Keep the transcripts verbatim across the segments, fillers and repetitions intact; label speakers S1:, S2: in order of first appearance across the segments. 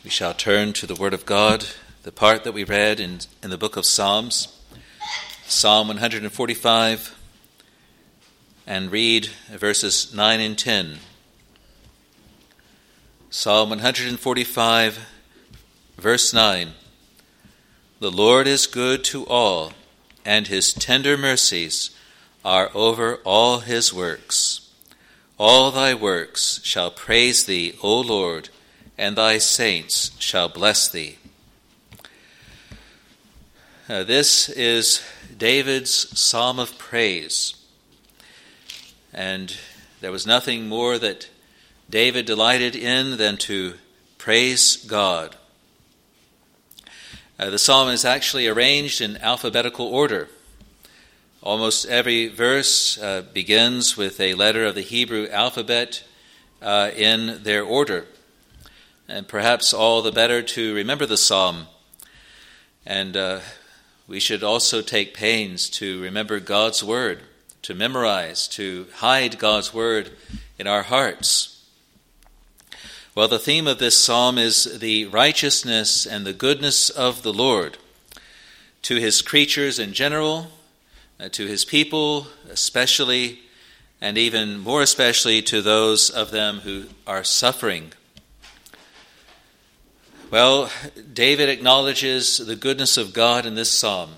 S1: We shall turn to the Word of God, the part that we read in, in the book of Psalms, Psalm one forty-five, and read verses nine and ten. Psalm one forty-five, verse nine. The Lord is good to all, and his tender mercies are over all his works. All thy works shall praise thee, O Lord, and thy saints shall bless thee. Uh, this is David's psalm of praise. And there was nothing more that David delighted in than to praise God. Uh, the psalm is actually arranged in alphabetical order. Almost every verse uh, begins with a letter of the Hebrew alphabet uh, in their order. And perhaps all the better to remember the psalm. And uh, we should also take pains to remember God's word, to memorize, to hide God's word in our hearts. Well, the theme of this psalm is the righteousness and the goodness of the Lord to his creatures in general, uh, to his people especially, and even more especially to those of them who are suffering. Well, David acknowledges the goodness of God in this psalm.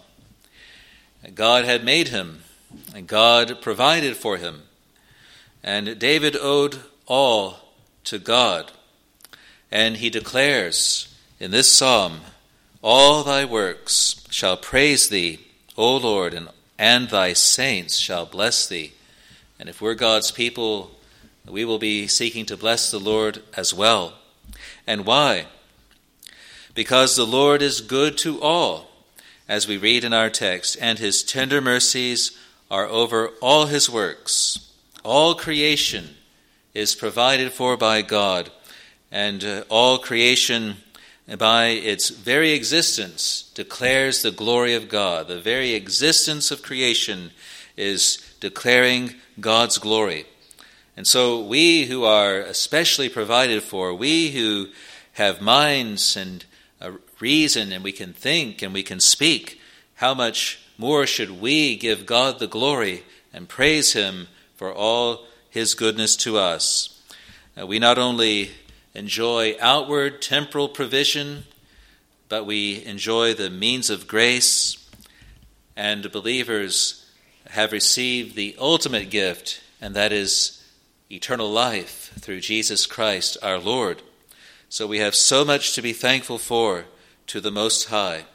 S1: God had made him, and God provided for him. And David owed all to God. And he declares in this psalm, all thy works shall praise thee, O Lord, and, and thy saints shall bless thee. And if we're God's people, we will be seeking to bless the Lord as well. And why? Because the Lord is good to all, as we read in our text, and his tender mercies are over all his works. All creation is provided for by God, and uh, all creation by its very existence declares the glory of God. The very existence of creation is declaring God's glory. And so we who are especially provided for, we who have minds and a reason, and we can think and we can speak, how much more should we give God the glory and praise him for all his goodness to us? Uh, we not only enjoy outward temporal provision, but we enjoy the means of grace, and believers have received the ultimate gift, and that is eternal life through Jesus Christ our Lord. So we have so much to be thankful for to the Most High.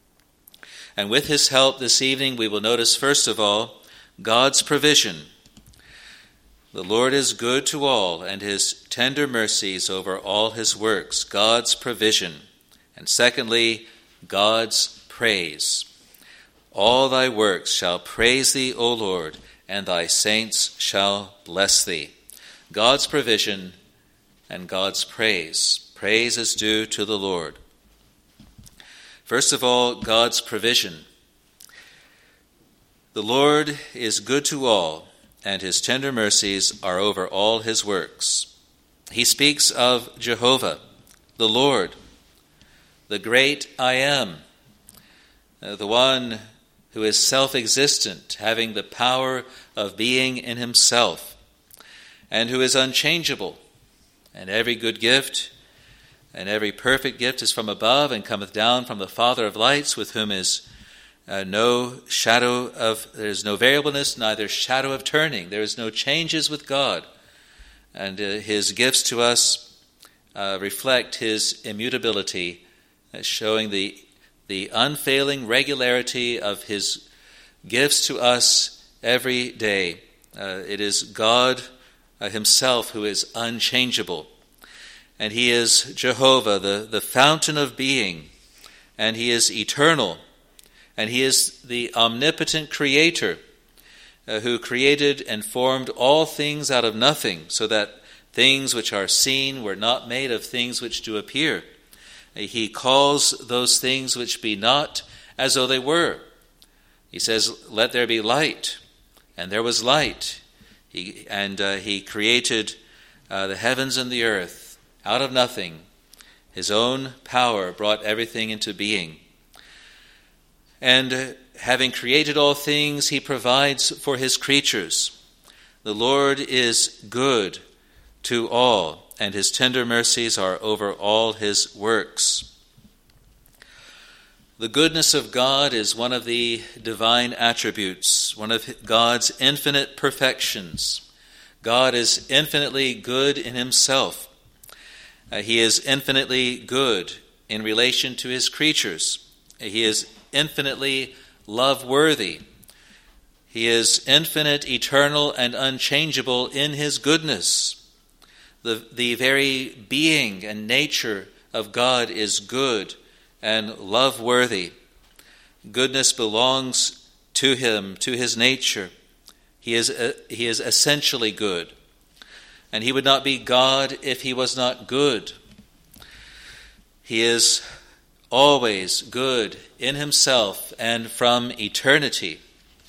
S1: And with his help this evening, we will notice, first of all, God's provision. The Lord is good to all, and his tender mercies over all his works. God's provision. And secondly, God's praise. All thy works shall praise thee, O Lord, and thy saints shall bless thee. God's provision and God's praise. Praise is due to the Lord. First of all, God's provision. The Lord is good to all, and his tender mercies are over all his works. He speaks of Jehovah, the Lord, the great I am, uh, the one who is self-existent, having the power of being in himself, and who is unchangeable. And every good gift and every perfect gift is from above and cometh down from the Father of lights, with whom is uh, no shadow of, there is no variableness, neither shadow of turning. There is no changes with God. And uh, his gifts to us uh, reflect his immutability, uh, showing the, the unfailing regularity of his gifts to us every day. Uh, it is God uh, himself who is unchangeable. And he is Jehovah, the, the fountain of being, and he is eternal, and he is the omnipotent creator uh, who created and formed all things out of nothing, so that things which are seen were not made of things which do appear. Uh, he calls those things which be not as though they were. He says, let there be light, and there was light. He, and uh, he created uh, the heavens and the earth out of nothing, His own power brought everything into being. And having created all things, he provides for his creatures. The Lord is good to all, and his tender mercies are over all his works. The goodness of God is one of the divine attributes, one of God's infinite perfections. God is infinitely good in himself. Uh, he is infinitely good in relation to his creatures. He is infinitely love-worthy. He is infinite, eternal, and unchangeable in his goodness. The, the very being and nature of God is good and love-worthy. Goodness belongs to him, to his nature. He is, uh, he is essentially good. And he would not be God if he was not good. He is always good in himself and from eternity.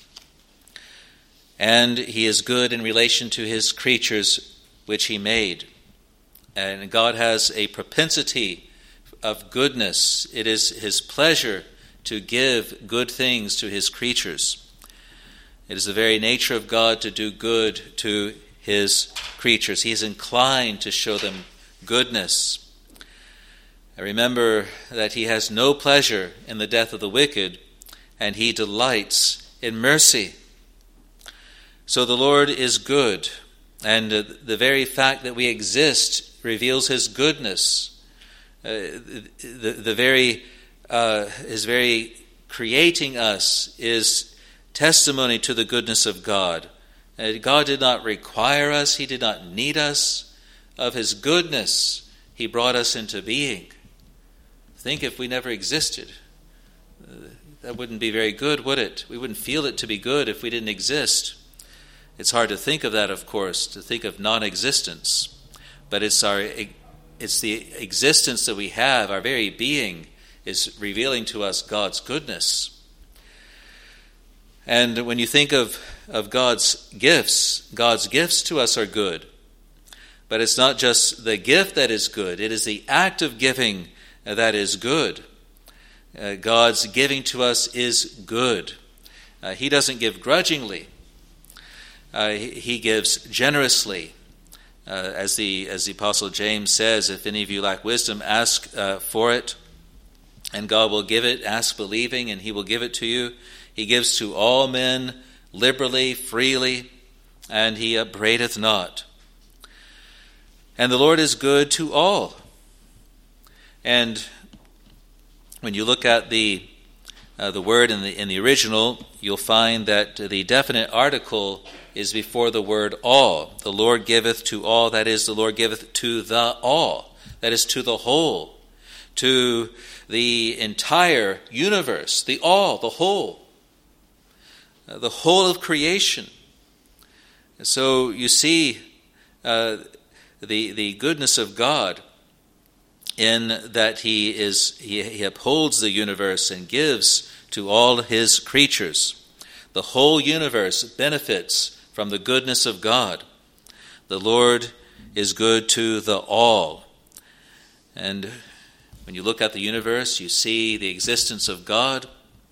S1: And he is good in relation to his creatures which he made. And God has a propensity of goodness. It is his pleasure to give good things to his creatures. It is the very nature of God to do good to his creatures. He is inclined to show them goodness. I remember that he has no pleasure in the death of the wicked, and he delights in mercy. So the Lord is good, and the very fact that we exist reveals his goodness. Uh, the, the very uh, his very creating us is testimony to the goodness of God. Uh, God did not require us, he did not need us. Of his goodness, he brought us into being. Think if we never existed. Uh, that wouldn't be very good, would it? We wouldn't feel it to be good if we didn't exist. It's hard to think of that, of course, to think of non-existence. But it's our it's the existence that we have, our very being, is revealing to us God's goodness. And when you think of, of God's gifts, God's gifts to us are good. But it's not just the gift that is good, it is the act of giving that is good. Uh, God's giving to us is good. Uh, he doesn't give grudgingly. Uh, he, he gives generously. Uh, as the as the Apostle James says, if any of you lack wisdom, ask uh, for it, and God will give it. Ask believing, and he will give it to you. He gives to all men liberally, freely, and he upbraideth not. And the Lord is good to all. And when you look at the uh, the word in the in the original, you'll find that the definite article is before the word all. The Lord giveth to all, that is, the Lord giveth to the all, that is, to the whole, to the entire universe, the all, the whole, uh, the whole of creation. And so you see uh, the the goodness of God in that he is he, he upholds the universe and gives to all his creatures. The whole universe benefits from the goodness of God. The Lord is good to the all. And when you look at the universe, you see the existence of God.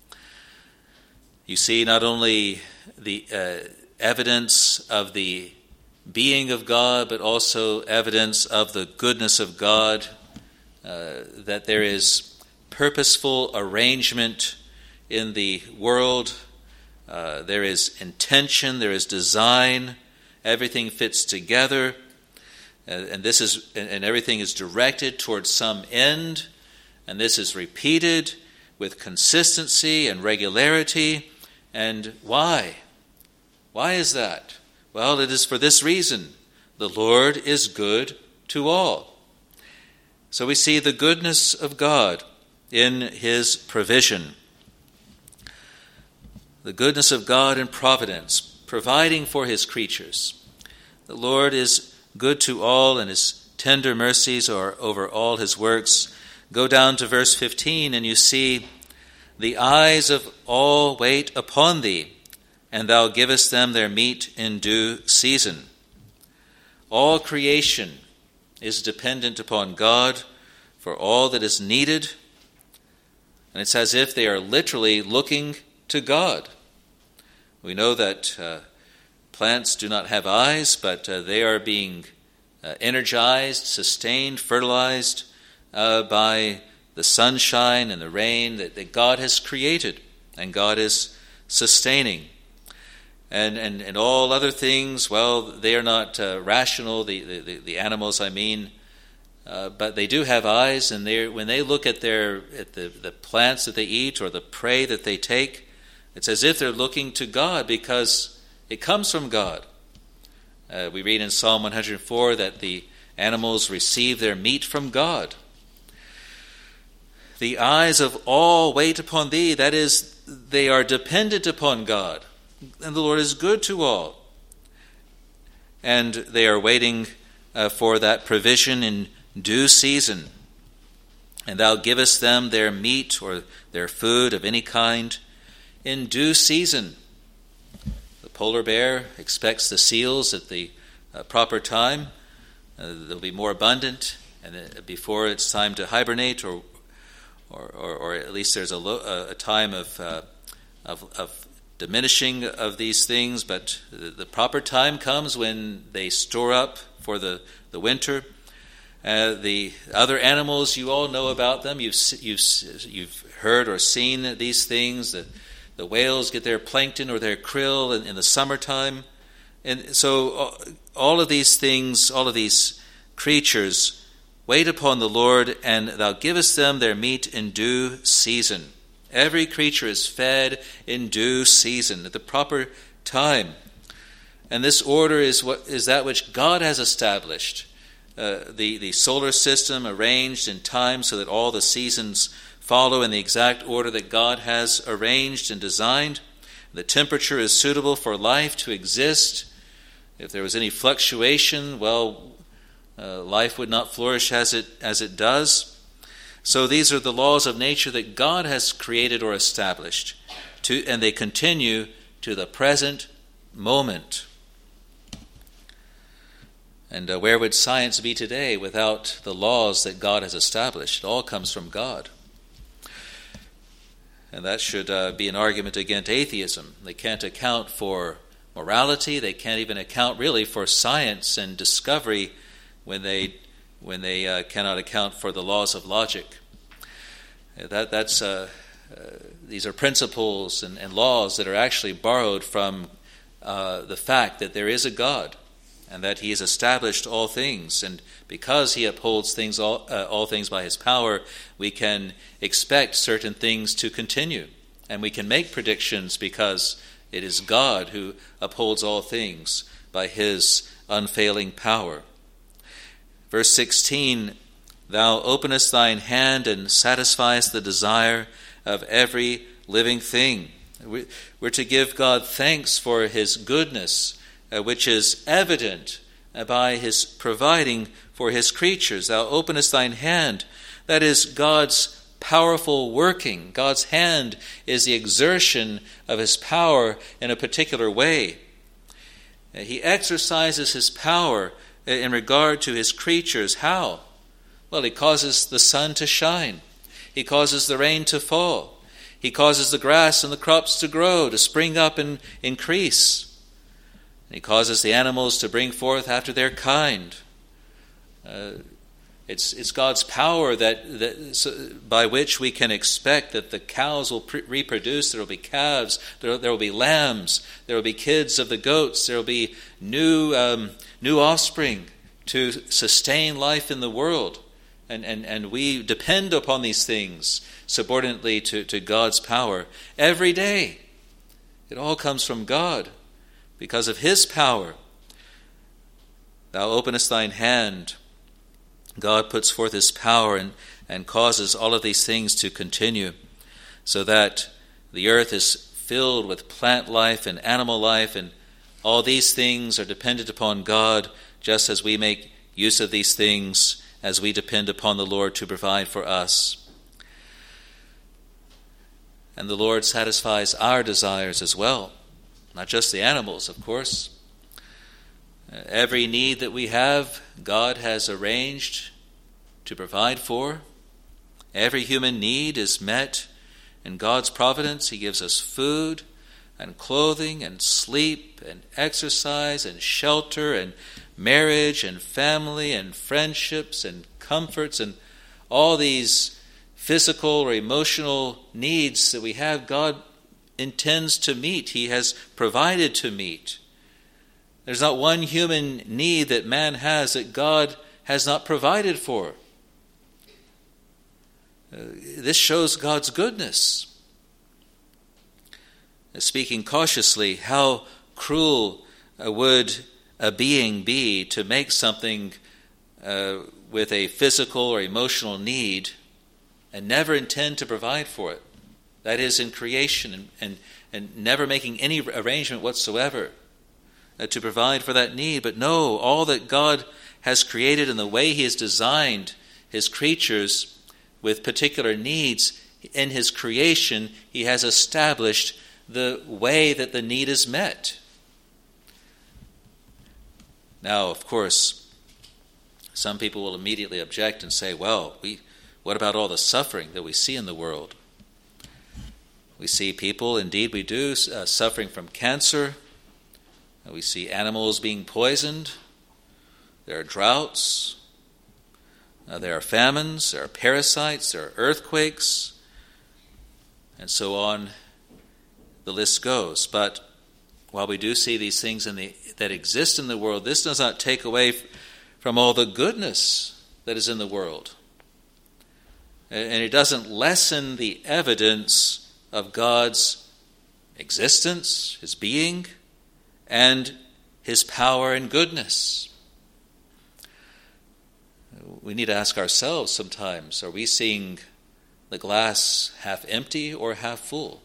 S1: You see not only the uh, evidence of the being of God, but also evidence of the goodness of God, uh, that there is purposeful arrangement in the world. Uh, there is intention, there is design, everything fits together, uh, and this is and, and everything is directed towards some end, and this is repeated with consistency and regularity. And why? Why is that? Well, it is for this reason: the Lord is good to all. So we see the goodness of God in his provision. The goodness of God in providence, providing for his creatures. The Lord is good to all, and his tender mercies are over all his works. Go down to verse fifteen, and you see, the eyes of all wait upon thee, and thou givest them their meat in due season. All creation is dependent upon God for all that is needed. And it's as if they are literally looking to God. We know that uh, plants do not have eyes, but uh, they are being uh, energized, sustained, fertilized uh, by the sunshine and the rain that, that God has created and God is sustaining. And, and, and all other things, well, they are not uh, rational, the, the, the animals, I mean, uh, but they do have eyes, and they when they look at their at the, the plants that they eat or the prey that they take, it's as if they're looking to God because it comes from God. Uh, we read in Psalm one hundred four that the animals receive their meat from God. The eyes of all wait upon thee, that is, they are dependent upon God. And the Lord is good to all. And they are waiting uh, for that provision in due season. And thou givest them their meat or their food of any kind in due season. The polar bear expects the seals at the uh, proper time. Uh, they'll be more abundant and uh, before it's time to hibernate, or or, or, or at least there's a, lo- a time of, uh, of of diminishing of these things, but the, the proper time comes when they store up for the, the winter. Uh, the other animals, you all know about them. You've you've you've heard or seen these things. The, the whales get their plankton or their krill in, in the summertime. And so all of these things, all of these creatures, wait upon the Lord, and thou givest them their meat in due season. Every creature is fed in due season, at the proper time. And this order is what is that which God has established. Uh, the, the solar system arranged in time so that all the seasons follow in the exact order that God has arranged and designed. The temperature is suitable for life to exist. If there was any fluctuation, well, uh, life would not flourish as it as it does. So these are the laws of nature that God has created or established, to, and they continue to the present moment. And uh, where would science be today without the laws that God has established? It all comes from God. And that should uh, be an argument against atheism. They can't account for morality. They can't even account really for science and discovery when they when they uh, cannot account for the laws of logic. That that's uh, uh, these are principles and, and laws that are actually borrowed from uh, the fact that there is a God and that He has established all things, and because He upholds things all uh, all things by His power, we can expect certain things to continue, and we can make predictions because it is God who upholds all things by His unfailing power. Verse sixteen, thou openest thine hand and satisfiest the desire of every living thing. We're to give God thanks for His goodness, uh, which is evident by His providing for His creatures. Thou openest thine hand. That is God's powerful working. God's hand is the exertion of His power in a particular way. He exercises His power in regard to His creatures. How? Well, He causes the sun to shine. He causes the rain to fall. He causes the grass and the crops to grow, to spring up and increase. And He causes the animals to bring forth after their kind. Uh, it's it's God's power that, that so, by which we can expect that the cows will pre- reproduce. There will be calves. There, there will be lambs. There will be kids of the goats. There will be new um, new offspring to sustain life in the world. And, and, and we depend upon these things subordinately to, to God's power every day. It all comes from God because of His power. Thou openest thine hand. God puts forth His power and, and causes all of these things to continue so that the earth is filled with plant life and animal life, and all these things are dependent upon God, just as we make use of these things as we depend upon the Lord to provide for us. And the Lord satisfies our desires as well, not just the animals, of course. Every need that we have, God has arranged to provide for. Every human need is met in God's providence. He gives us food and clothing and sleep and exercise and shelter and marriage and family and friendships and comforts and all these physical or emotional needs that we have. God intends to meet. He has provided to meet. There's not one human need that man has that God has not provided for. Uh, this shows God's goodness. Speaking cautiously, how cruel uh, would a being be to make something uh, with a physical or emotional need and never intend to provide for it? That is, in creation, and, and, and never making any arrangement whatsoever uh, to provide for that need. But no, all that God has created and the way He has designed His creatures with particular needs, in His creation, He has established the way that the need is met. Now, of course, some people will immediately object and say, well, we, what about all the suffering that we see in the world? We see people, indeed we do, uh, suffering from cancer. We see animals being poisoned. There are droughts. Uh, there are famines. There are parasites. There are earthquakes. And so on the list goes. But while we do see these things in the, that exist in the world, this does not take away from all the goodness that is in the world. And it doesn't lessen the evidence of God's existence, His being, and His power and goodness. We need to ask ourselves sometimes, are we seeing the glass half empty or half full?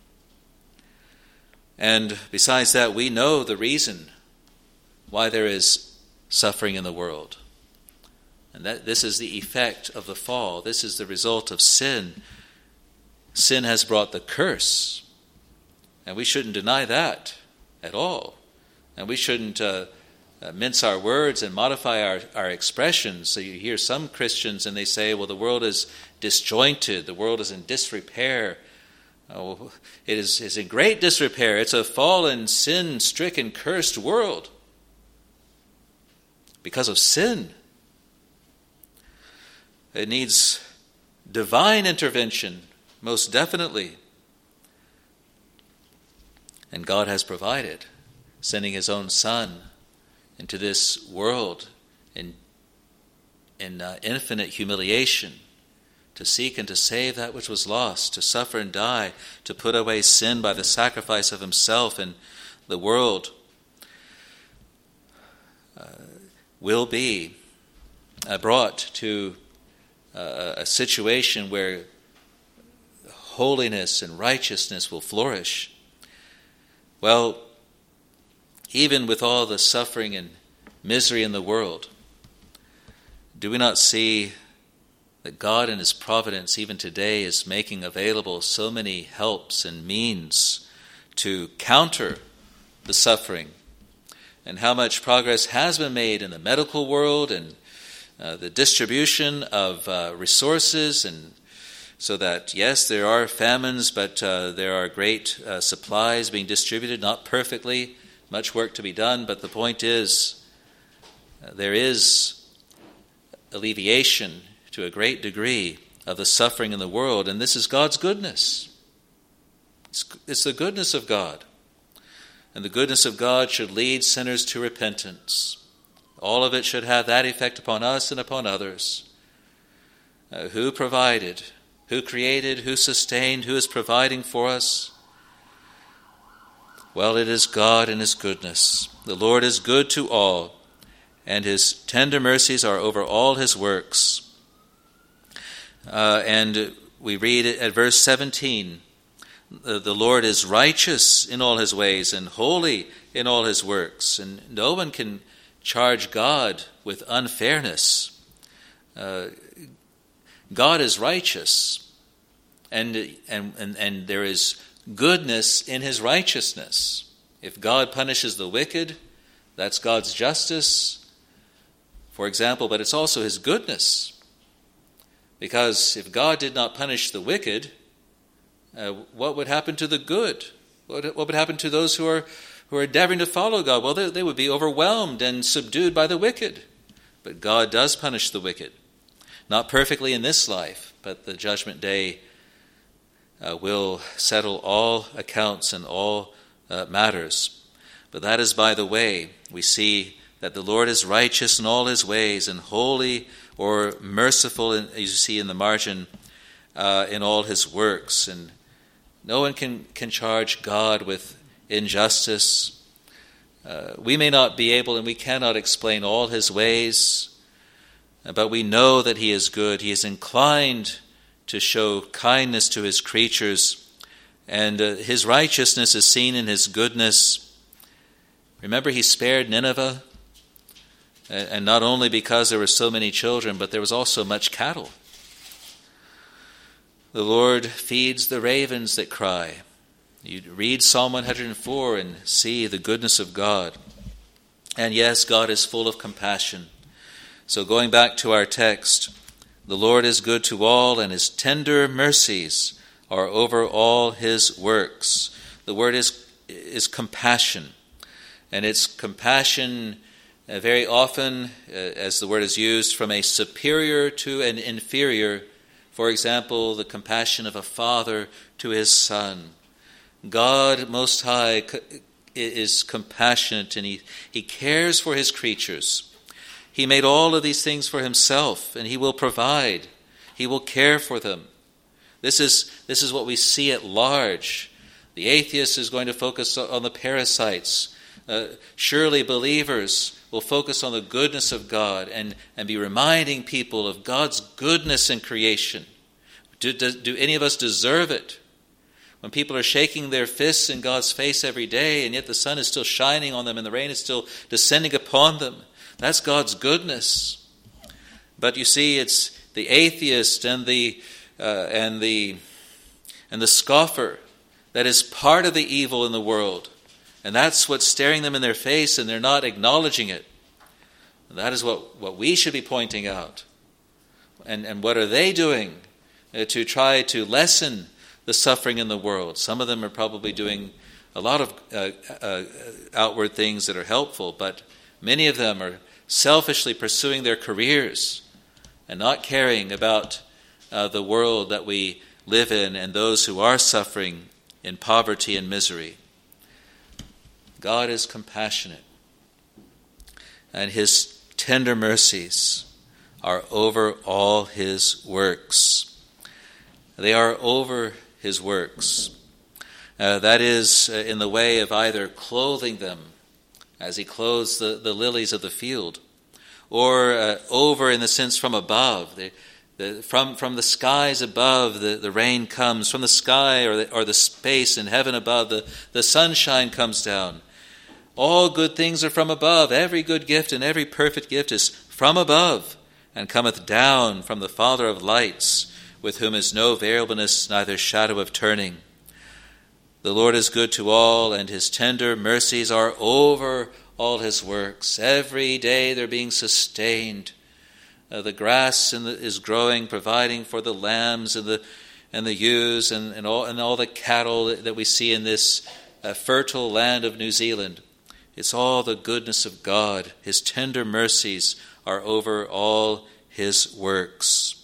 S1: And besides that, we know the reason why there is suffering in the world. And that this is the effect of the fall. This is the result of sin. Sin has brought the curse, and we shouldn't deny that at all. And we shouldn't uh, uh, mince our words and modify our, our expressions. So you hear some Christians and they say, well, the world is disjointed, the world is in disrepair. Oh, it is, is in great disrepair. It's a fallen, sin-stricken, cursed world because of sin. It needs divine intervention, most definitely. And God has provided, sending His own Son into this world in, in uh, infinite humiliation, to seek and to save that which was lost, to suffer and die, to put away sin by the sacrifice of Himself. And the world uh, will be uh, brought to uh, a situation where holiness and righteousness will flourish. Well, even with all the suffering and misery in the world, do we not see that God in His providence even today is making available so many helps and means to counter the suffering, and how much progress has been made in the medical world and uh, the distribution of uh, resources, and so that, yes, there are famines, but uh, there are great uh, supplies being distributed, not perfectly, much work to be done, but the point is uh, there is alleviation to a great degree of the suffering in the world, and this is God's goodness. It's, it's the goodness of God. And the goodness of God should lead sinners to repentance. All of it should have that effect upon us and upon others. Uh, who provided? Who created? Who sustained? Who is providing for us? Well, it is God and His goodness. The Lord is good to all, and His tender mercies are over all His works. Uh, and we read at verse seventeen, the, the Lord is righteous in all His ways and holy in all His works. And no one can charge God with unfairness. Uh, God is righteous, and, and, and, and there is goodness in His righteousness. If God punishes the wicked, that's God's justice, for example, but it's also His goodness. Because if God did not punish the wicked, uh, what would happen to the good? What, what would happen to those who are who are endeavoring to follow God? Well, they, they would be overwhelmed and subdued by the wicked. But God does punish the wicked. Not perfectly in this life, but the judgment day uh, will settle all accounts and all uh, matters. But that is by the way. We see that the Lord is righteous in all his ways and holy or merciful, in, as you see in the margin, uh, in all his works. And no one can, can charge God with injustice. Uh, we may not be able and we cannot explain all his ways, but we know that he is good. He is inclined to show kindness to his creatures, and uh, his righteousness is seen in his goodness. Remember, he spared Nineveh, and not only because there were so many children, but there was also much cattle. The Lord feeds the ravens that cry. You read Psalm one hundred four and see the goodness of God. And yes, God is full of compassion. So going back to our text, the Lord is good to all, and his tender mercies are over all his works. The word is, is compassion. And it's compassion uh, very often, uh, as the word is used, from a superior to an inferior. For example, the compassion of a father to his son. God Most High is compassionate, and he, he cares for his creatures. He made all of these things for himself, and he will provide. He will care for them. This is, this is what we see at large. The atheist is going to focus on the parasites. Uh, surely believers will focus on the goodness of God and, and be reminding people of God's goodness in creation. Do, do, do any of us deserve it? When people are shaking their fists in God's face every day, and yet the sun is still shining on them and the rain is still descending upon them, that's God's goodness. But you see, it's the atheist and the uh, and the and the scoffer that is part of the evil in the world, and that's what's staring them in their face, and they're not acknowledging it. And that is what, what we should be pointing out. And and what are they doing uh, to try to lessen the suffering in the world? Some of them are probably doing a lot of uh, uh, outward things that are helpful, but many of them are selfishly pursuing their careers and not caring about uh, the world that we live in and those who are suffering in poverty and misery. God is compassionate, and his tender mercies are over all his works. They are over his works. Uh, that is uh, in the way of either clothing them, as he clothes the, the lilies of the field, or uh, over in the sense from above. The, the, from, from the skies above, the, the rain comes. From the sky or the, or the space in heaven above, the, the sunshine comes down. All good things are from above. Every good gift and every perfect gift is from above, and cometh down from the Father of lights, with whom is no variableness, neither shadow of turning. The Lord is good to all, and his tender mercies are over all his works. Every day they're being sustained. Uh, the grass in the, is growing, providing for the lambs and the and the ewes and, and all and all the cattle that, that we see in this uh, fertile land of New Zealand. It's all the goodness of God. His tender mercies are over all his works.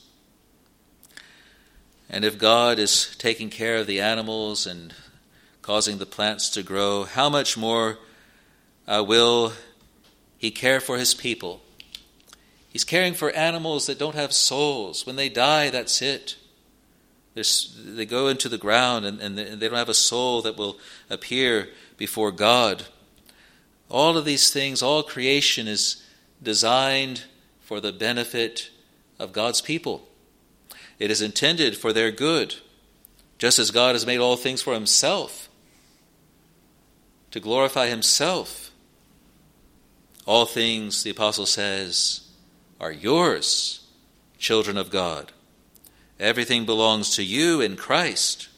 S1: And if God is taking care of the animals and causing the plants to grow, how much more uh, will he care for his people? He's caring for animals that don't have souls. When they die, that's it. There's, they go into the ground and, and they don't have a soul that will appear before God. All of these things, all creation is designed for the benefit of God's people. It is intended for their good, just as God has made all things for himself, to glorify himself. All things, the apostle says, are yours, children of God. Everything belongs to you in Christ.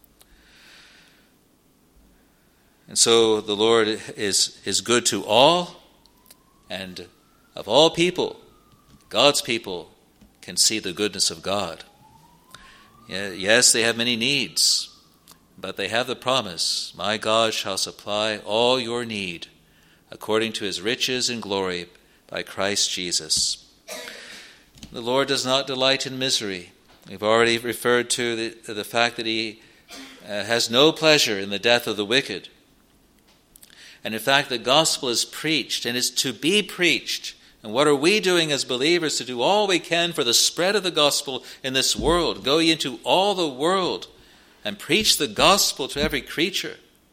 S1: And so the Lord is, is good to all, and of all people, God's people, can see the goodness of God. Yes, they have many needs, but they have the promise, my God shall supply all your need according to his riches and glory by Christ Jesus. The Lord does not delight in misery. We've already referred to the, the fact that he uh, has no pleasure in the death of the wicked. And in fact, the gospel is preached and is to be preached. And what are we doing as believers? To do all we can for the spread of the gospel in this world. Go ye into all the world and preach the gospel to every creature,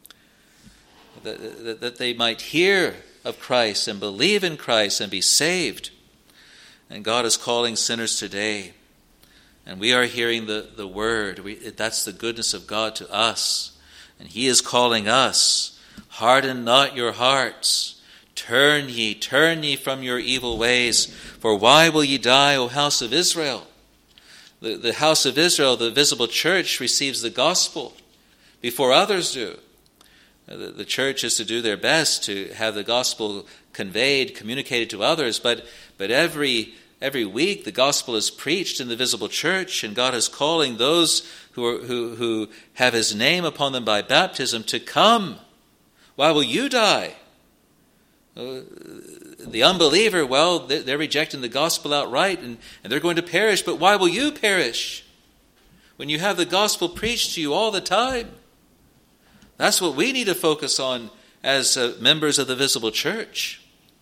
S1: that, that, that they might hear of Christ and believe in Christ and be saved. And God is calling sinners today. And we are hearing the, the word. We, that's the goodness of God to us. And he is calling us, harden not your hearts. Turn ye, turn ye from your evil ways. For why will ye die, O house of Israel? The, the house of Israel, the visible church, receives the gospel before others do. The, the church is to do their best to have the gospel conveyed, communicated to others, but, but every, every week the gospel is preached in the visible church, and God is calling those who, are, who, who have his name upon them by baptism to come. Why will you die? Uh, the unbeliever, well, they're rejecting the gospel outright, and, and they're going to perish. But why will you perish when you have the gospel preached to you all the time? That's what we need to focus on as uh, members of the visible church.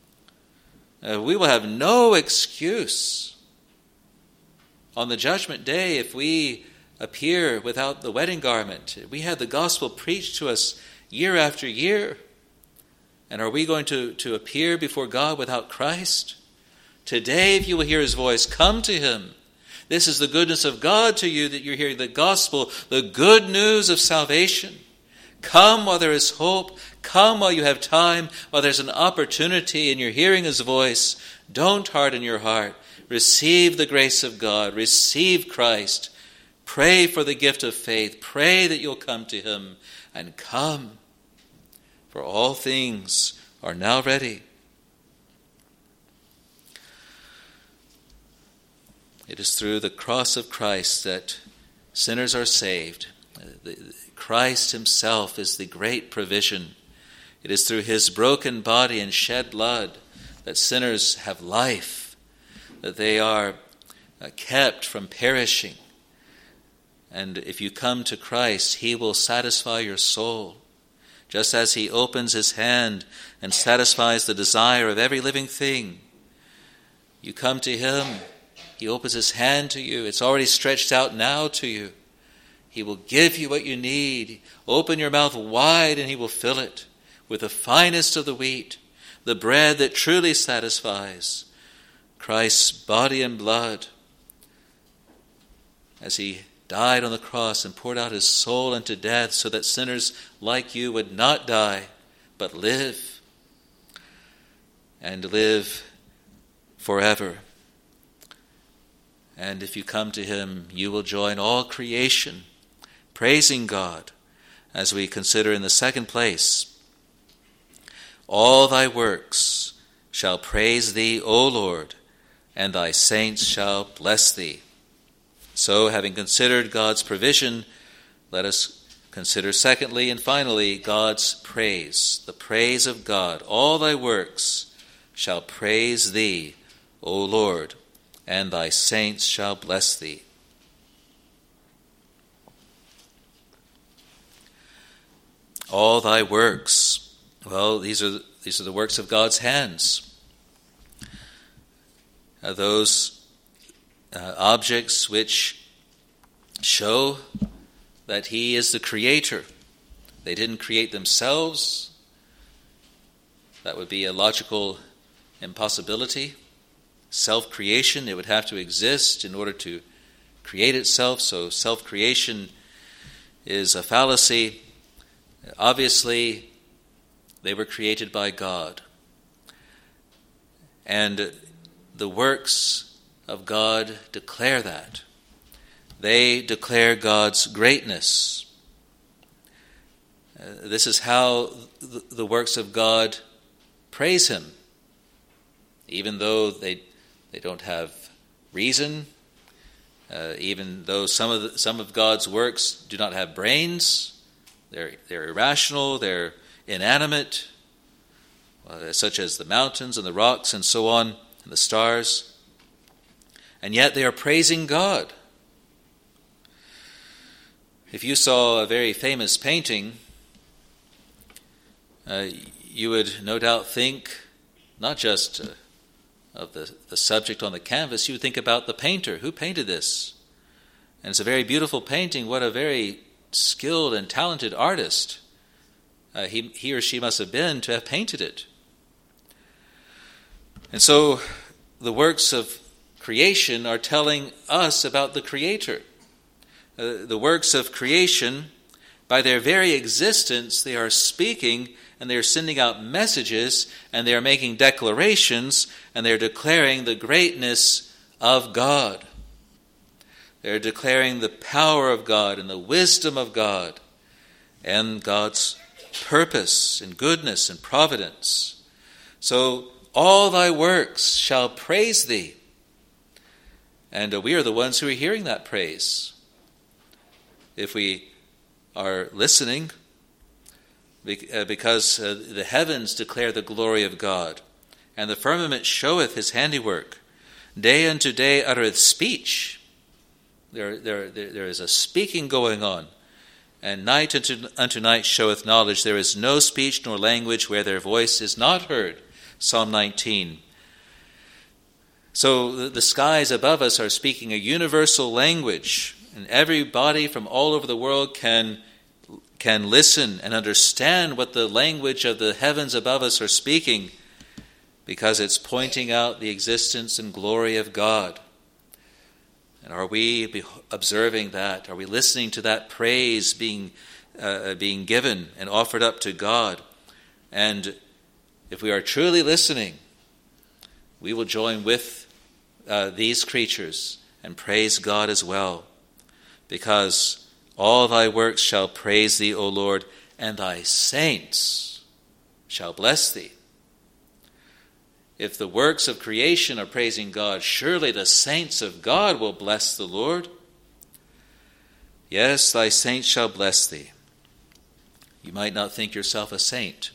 S1: Uh, we will have no excuse on the judgment day if we appear without the wedding garment. We had the gospel preached to us year after year. And are we going to, to appear before God without Christ? Today, if you will hear his voice, come to him. This is the goodness of God to you, that you're hearing the gospel, the good news of salvation. Come while there is hope. Come while you have time, while there's an opportunity and you're hearing his voice. Don't harden your heart. Receive the grace of God. Receive Christ. Pray for the gift of faith. Pray that you'll come to him, and come. For all things are now ready. It is through the cross of Christ that sinners are saved. Christ himself is the great provision. It is through his broken body and shed blood that sinners have life, that they are kept from perishing. And if you come to Christ, he will satisfy your soul. Just as he opens his hand and satisfies the desire of every living thing. You come to him, he opens his hand to you. It's already stretched out now to you. He will give you what you need. Open your mouth wide and he will fill it with the finest of the wheat, the bread that truly satisfies. Christ's body and blood, as he died on the cross and poured out his soul unto death so that sinners like you would not die, but live, and live forever. And if you come to him, you will join all creation, praising God, as we consider in the second place, all thy works shall praise thee, O Lord, and thy saints shall bless thee. So, having considered God's provision, let us consider secondly and finally God's praise, the praise of God. All thy works shall praise thee, O Lord, and thy saints shall bless thee. All thy works, well, these are these are the works of God's hands. Uh, those Uh, objects which show that he is the creator. They didn't create themselves. That would be a logical impossibility. Self-creation, it would have to exist in order to create itself. So self-creation is a fallacy. Obviously, they were created by God. And the works of God declare that. They declare God's greatness. Uh, this is how th- the works of God praise him, even though they they don't have reason, uh, even though some of the, some of God's works do not have brains. They're they're irrational. They're inanimate, uh, such as the mountains and the rocks and so on, and the stars. And yet they are praising God. If you saw a very famous painting, uh, you would no doubt think not just uh, of the, the subject on the canvas, you would think about the painter. Who painted this? And it's a very beautiful painting. What a very skilled and talented artist uh, he, he or she must have been to have painted it. And so the works of creation are telling us about the Creator. Uh, the works of creation, by their very existence, they are speaking and they are sending out messages and they are making declarations and they are declaring the greatness of God. They are declaring the power of God and the wisdom of God and God's purpose and goodness and providence. So all thy works shall praise thee. And uh, we are the ones who are hearing that praise. If we are listening, because uh, the heavens declare the glory of God, and the firmament showeth his handiwork. Day unto day uttereth speech. There, there, there is a speaking going on. And night unto, unto night showeth knowledge. There is no speech nor language where their voice is not heard. Psalm nineteen. So the, the skies above us are speaking a universal language. And everybody from all over the world can, can listen and understand what the language of the heavens above us are speaking, because it's pointing out the existence and glory of God. And are we observing that? Are we listening to that praise being, uh, being given and offered up to God? And if we are truly listening, we will join with uh, these creatures and praise God as well. Because all thy works shall praise thee, O Lord, and thy saints shall bless thee. If the works of creation are praising God, surely the saints of God will bless the Lord. Yes, thy saints shall bless thee. You might not think yourself a saint.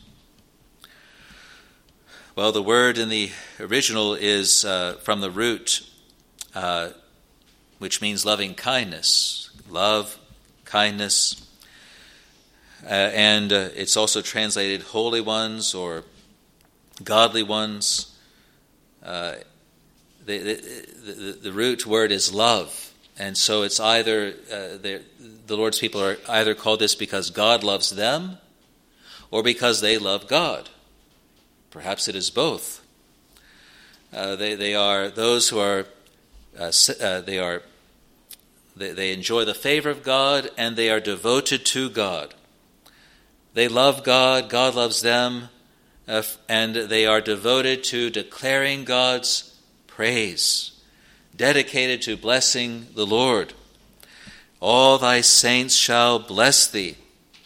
S1: Well, the word in the original is uh, from the root, uh, which means loving kindness. Love, kindness, uh, and uh, it's also translated holy ones or godly ones. Uh, the, the, the, the root word is love, and so it's either uh, the Lord's people are either called this because God loves them or because they love God. Perhaps it is both. Uh, they they are those who are uh, uh, they are. They, they enjoy the favor of God, and they are devoted to God. They love God, God loves them, uh, and they are devoted to declaring God's praise, dedicated to blessing the Lord. All thy saints shall bless thee.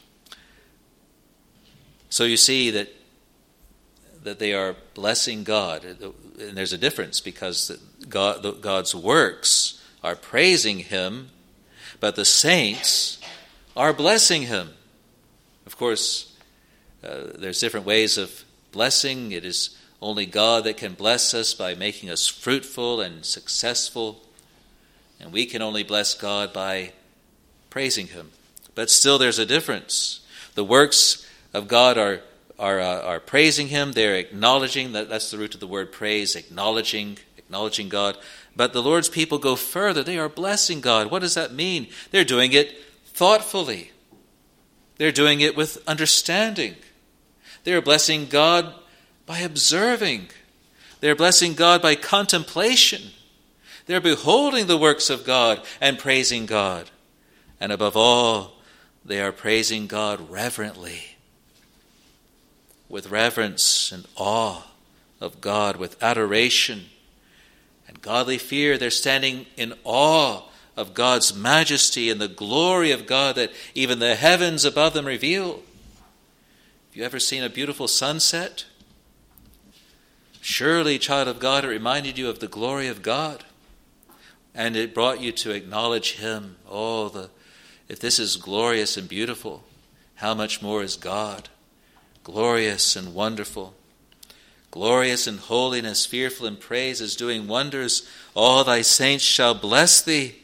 S1: So you see that, that they are blessing God. And there's a difference, because God, God's works are praising him, but the saints are blessing him. Of course, uh, there's different ways of blessing. It is only God that can bless us by making us fruitful and successful, and we can only bless God by praising him. But still there's a difference. The works of God are are, uh, are praising him. They're acknowledging, that that's the root of the word praise, acknowledging, acknowledging God. But the Lord's people go further. They are blessing God. What does that mean? They're doing it thoughtfully. They're doing it with understanding. They're blessing God by observing. They're blessing God by contemplation. They're beholding the works of God and praising God. And above all, they are praising God reverently, with reverence and awe of God, with adoration and godly fear. They're standing in awe of God's majesty and the glory of God that even the heavens above them reveal. Have you ever seen a beautiful sunset? Surely, child of God, it reminded you of the glory of God. and it brought you to acknowledge him. Oh, the if this is glorious and beautiful, how much more is God? Glorious and wonderful. Glorious in holiness, fearful in praises, doing wonders. All thy saints shall bless thee.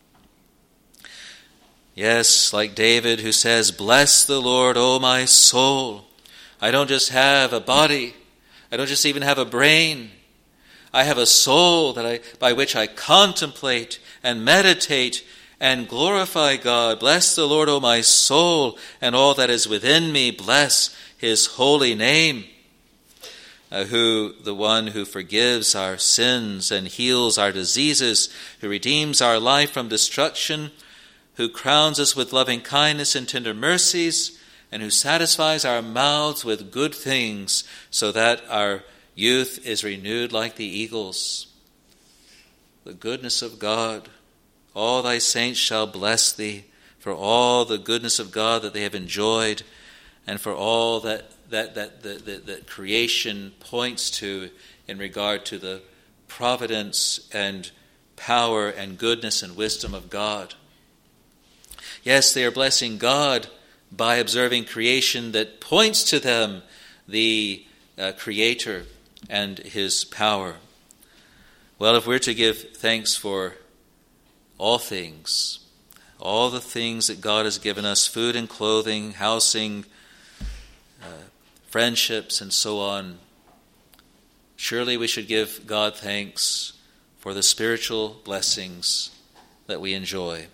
S1: Yes, like David who says, bless the Lord, O my soul. I don't just have a body. I don't just even have a brain. I have a soul that I, by which I contemplate and meditate and glorify God. Bless the Lord, O my soul, and all that is within me. Bless his holy name. Uh, who, the one who forgives our sins and heals our diseases, who redeems our life from destruction, who crowns us with loving kindness and tender mercies, and who satisfies our mouths with good things, so that our youth is renewed like the eagles. The goodness of God. All thy saints shall bless thee for all the goodness of God that they have enjoyed, and for all that that that that, that, that creation points to in regard to the providence and power and goodness and wisdom of God. Yes, they are blessing God by observing creation that points to them, the uh, Creator and his power. Well, if we're to give thanks for all things, all the things that God has given us, food and clothing, housing, uh, friendships, and so on, surely we should give God thanks for the spiritual blessings that we enjoy.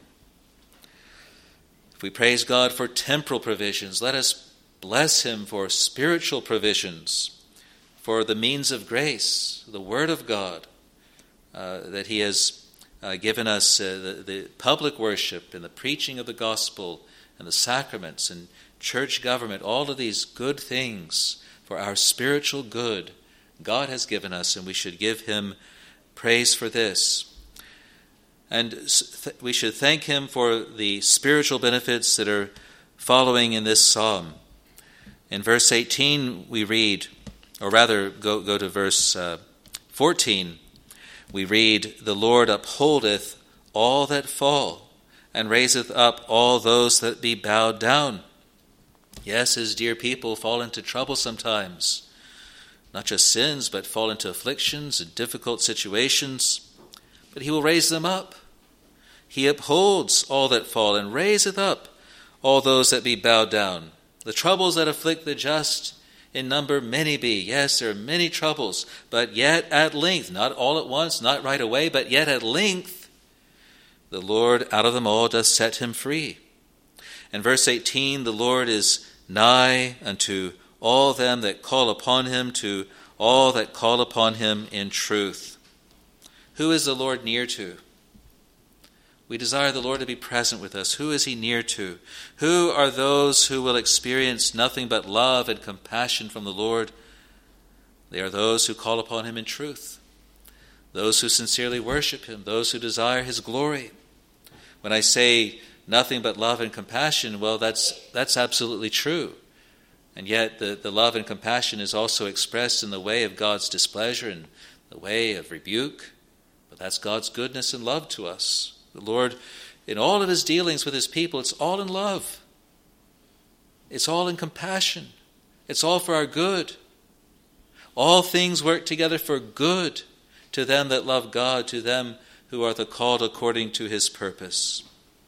S1: If we praise God for temporal provisions, let us bless him for spiritual provisions, for the means of grace, the Word of God, uh, that he has uh, given us, uh, the, the public worship and the preaching of the gospel and the sacraments and church government, all of these good things for our spiritual good God has given us, and we should give him praise for this. And th- we should thank him for the spiritual benefits that are following in this psalm. In verse eighteen we read, or rather go, go to verse uh, fourteen, we read, the Lord upholdeth all that fall, and raiseth up all those that be bowed down. Yes, his dear people fall into trouble sometimes. Not just sins, but fall into afflictions and difficult situations. But he will raise them up. He upholds all that fall, and raiseth up all those that be bowed down. The troubles that afflict the just in number many be. Yes, there are many troubles, but yet at length, not all at once, not right away, but yet at length, the Lord out of them all doth set him free. In verse eighteen, the Lord is nigh unto all them that call upon him, to all that call upon him in truth. Who is the Lord near to? We desire the Lord to be present with us. Who is he near to? Who are those who will experience nothing but love and compassion from the Lord? They are those who call upon him in truth, those who sincerely worship him, those who desire his glory. When I say nothing but love and compassion, well, that's that's absolutely true. And yet the, the love and compassion is also expressed in the way of God's displeasure and the way of rebuke. But that's God's goodness and love to us. The Lord, in all of his dealings with his people, it's all in love. It's all in compassion. It's all for our good. All things work together for good to them that love God, to them who are the called according to his purpose.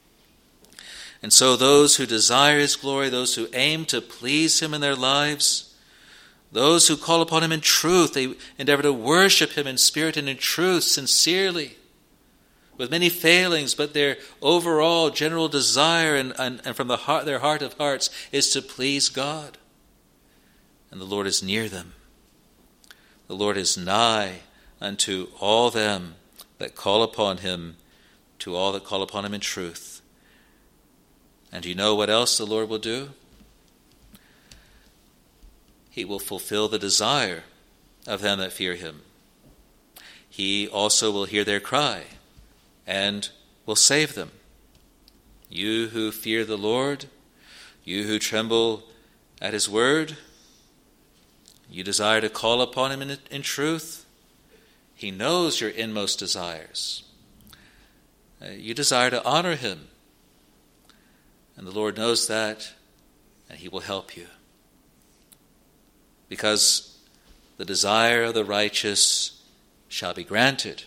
S1: And so those who desire his glory, those who aim to please him in their lives, those who call upon him in truth, they endeavor to worship him in spirit and in truth, sincerely, with many failings, but their overall general desire and, and, and from the heart, their heart of hearts is to please God. And the Lord is near them. The Lord is nigh unto all them that call upon him, to all that call upon him in truth. And do you know what else the Lord will do? He will fulfill the desire of them that fear him. He also will hear their cry and will save them. You who fear the Lord, you who tremble at his word, you desire to call upon him in, in truth, he knows your inmost desires. Uh, you desire to honor him. And the Lord knows that, and he will help you. Because the desire of the righteous shall be granted.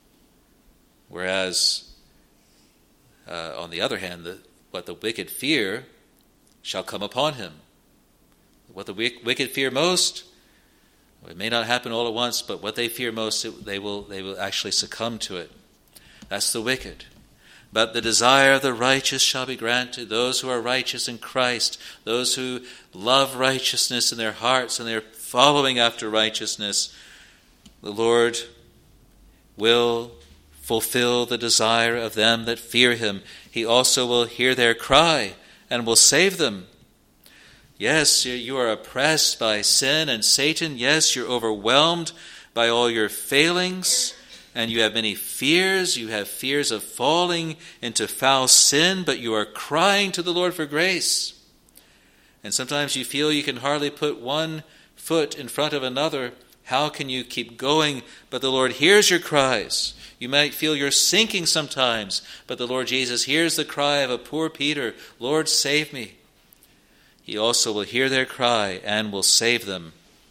S1: Whereas, uh, on the other hand, the, what the wicked fear shall come upon him. What the wicked fear most, it may not happen all at once, but what they fear most, it, they will they will actually succumb to it. That's the wicked. But the desire of the righteous shall be granted. Those who are righteous in Christ, those who love righteousness in their hearts and they're following after righteousness, the Lord will fulfill the desire of them that fear him. He also will hear their cry and will save them. Yes, you are oppressed by sin and Satan. Yes, you're overwhelmed by all your failings, and you have many fears. You have fears of falling into foul sin, but you are crying to the Lord for grace. And sometimes you feel you can hardly put one foot in front of another. How can you keep going? But the Lord hears your cries. You might feel you're sinking sometimes, but the Lord Jesus hears the cry of a poor Peter, Lord, save me. He also will hear their cry and will save them.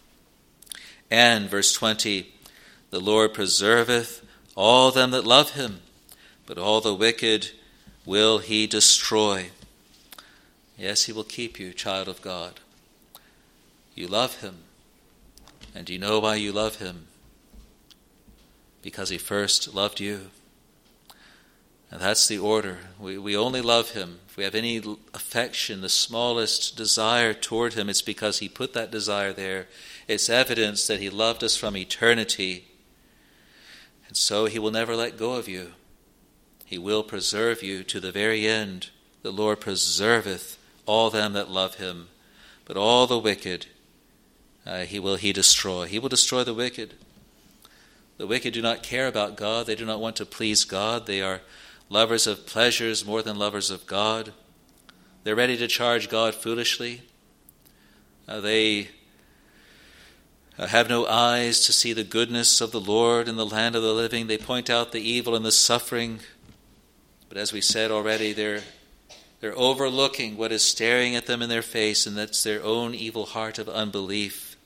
S1: And, verse twenty, the Lord preserveth all them that love him, but all the wicked will he destroy. Yes, he will keep you, child of God. You love him. And do you know why you love him? Because he first loved you. And that's the order. We, we only love him. If we have any affection, the smallest desire toward him, it's because he put that desire there. It's evidence that he loved us from eternity. And so he will never let go of you. He will preserve you to the very end. The Lord preserveth all them that love him, but all the wicked uh, he will he destroy. He will destroy the wicked. The wicked do not care about God. They do not want to please God. They are lovers of pleasures more than lovers of God. They're ready to charge God foolishly. Uh, they uh, have no eyes to see the goodness of the Lord in the land of the living. They point out the evil and the suffering. But as we said already, they're, they're overlooking what is staring at them in their face, and that's their own evil heart of unbelief.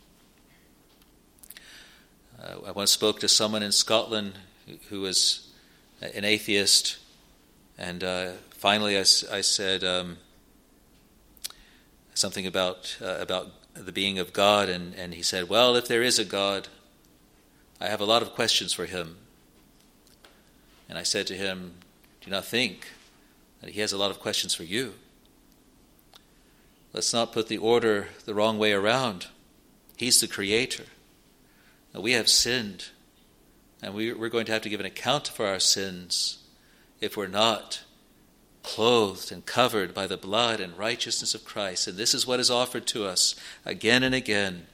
S1: Uh, I once spoke to someone in Scotland who, who was an atheist, and uh, finally I, I said um, something about uh, about the being of God, and, and he said, well, if there is a God, I have a lot of questions for him. And I said to him, do you not think that he has a lot of questions for you? Let's not put the order the wrong way around. He's the creator. Now, we have sinned. And we, we're going to have to give an account for our sins if we're not clothed and covered by the blood and righteousness of Christ. And this is what is offered to us again and again.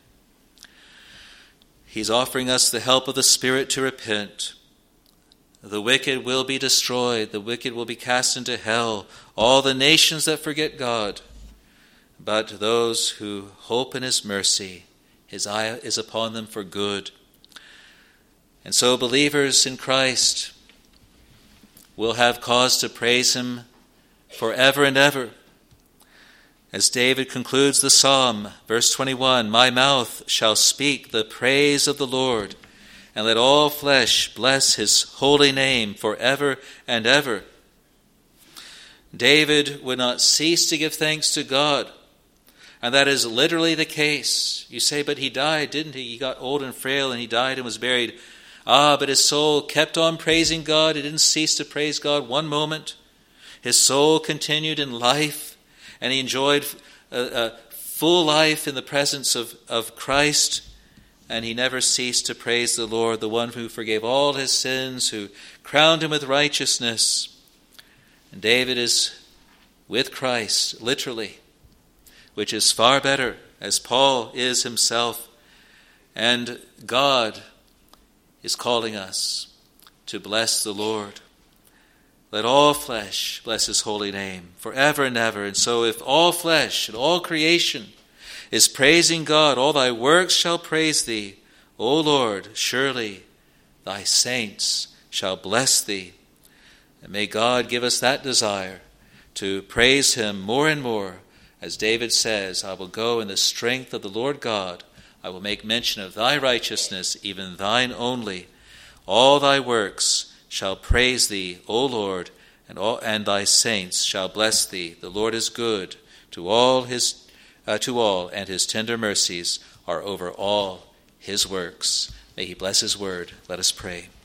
S1: He's offering us the help of the Spirit to repent. The wicked will be destroyed. The wicked will be cast into hell. All the nations that forget God. But those who hope in his mercy, his eye is upon them for good. And so believers in Christ will have cause to praise him forever and ever. As David concludes the psalm, verse twenty-one, my mouth shall speak the praise of the Lord, and let all flesh bless his holy name forever and ever. David would not cease to give thanks to God, and that is literally the case. You say, but he died, didn't he? He got old and frail, and he died and was buried. Ah, but his soul kept on praising God. He didn't cease to praise God one moment. His soul continued in life, and he enjoyed a, a full life in the presence of, of Christ, and he never ceased to praise the Lord, the one who forgave all his sins, who crowned him with righteousness. And David is with Christ, literally, which is far better, as Paul is himself. And God is calling us to bless the Lord. Let all flesh bless his holy name forever and ever. And so if all flesh and all creation is praising God, all thy works shall praise thee. O Lord, surely thy saints shall bless thee. And may God give us that desire to praise him more and more. As David says, I will go in the strength of the Lord God. I will make mention of thy righteousness, even thine only. All thy works shall praise thee, O Lord, and all and thy saints shall bless thee. The Lord is good to all his uh, to all, and his tender mercies are over all his works. May he bless his word. Let us pray.